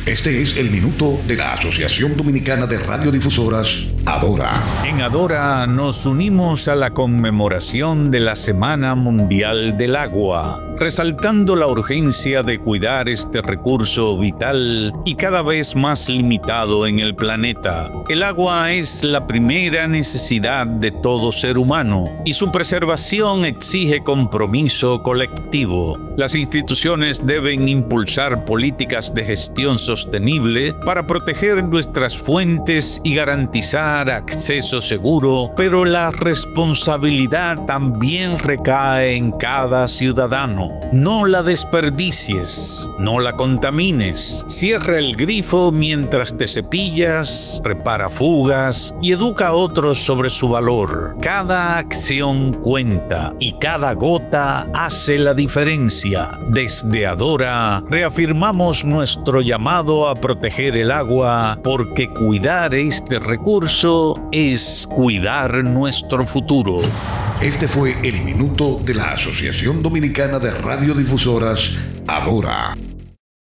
Este es el minuto de la Asociación Dominicana de Radiodifusoras, Adora. En Adora nos unimos a la conmemoración de la Semana Mundial del Agua, resaltando la urgencia de cuidar este recurso vital y cada vez más limitado en el planeta. El agua es la primera necesidad de todo ser humano y su preservación exige compromiso colectivo. Las instituciones deben impulsar políticas de gestión sostenible para proteger nuestras fuentes y garantizar acceso seguro, pero la responsabilidad también recae en cada ciudadano. No la desperdicies, no la contamines. Cierra el grifo mientras te cepillas, repara fugas y educa a otros sobre su valor. Cada acción cuenta y cada gota hace la diferencia. Desde Adora reafirmamos nuestro llamado a proteger el agua, porque cuidar este recurso es cuidar nuestro futuro. Este fue el minuto de la Asociación Dominicana de Radiodifusoras, Adora.